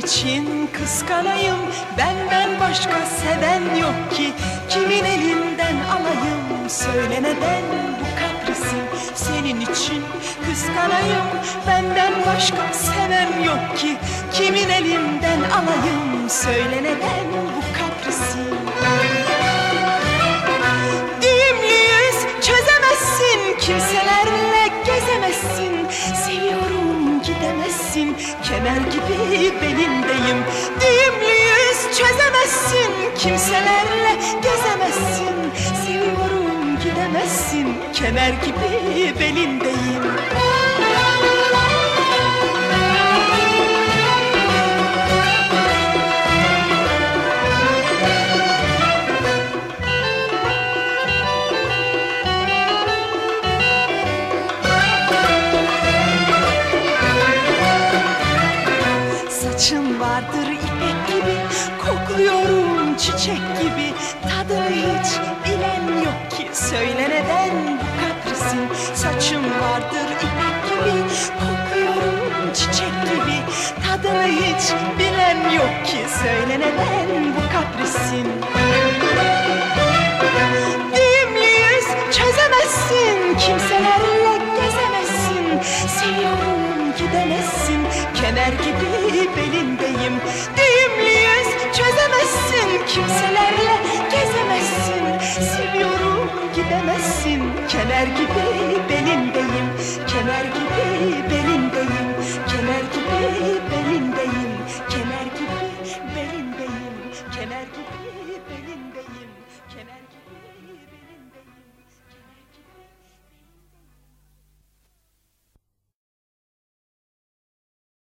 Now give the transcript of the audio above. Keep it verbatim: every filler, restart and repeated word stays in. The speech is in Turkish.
için kıskanayım? Benden başka seven yok ki, kimin elinden alayım? Söyle neden bu kaprisim? Senin için kıskanayım, benden başka seven yok ki, kimin elinden alayım? Söyle neden bu kaprisim? Düğümlüyüz, çözemezsin, kimselerle gezemezsin. Seviyorum, gidemezsin, kemer gibi belindeyim. Düğümlüyüz, çözemezsin, kimselerle gezemezsin. Seviyorum, gidemezsin, kemer gibi belindeyim. Saçın vardır ipek gibi, kokluyorum çiçek gibi. Tadını hiç bilen yok ki, söyle neden bu kaprisin? Saçın vardır ipek gibi, kokluyorum çiçek gibi. Tadını hiç bilen yok ki, söyle neden bu kaprisin? Düğümlüyüz, çözemezsin, kimselerle gezemezsin. Seviyorum, gidemezsin, kemer gibi belindeyim. Düğümlüyüz, çözemezsin, kimselerle gezemezsin. Seviyorum, gidemezsin, kemer gibi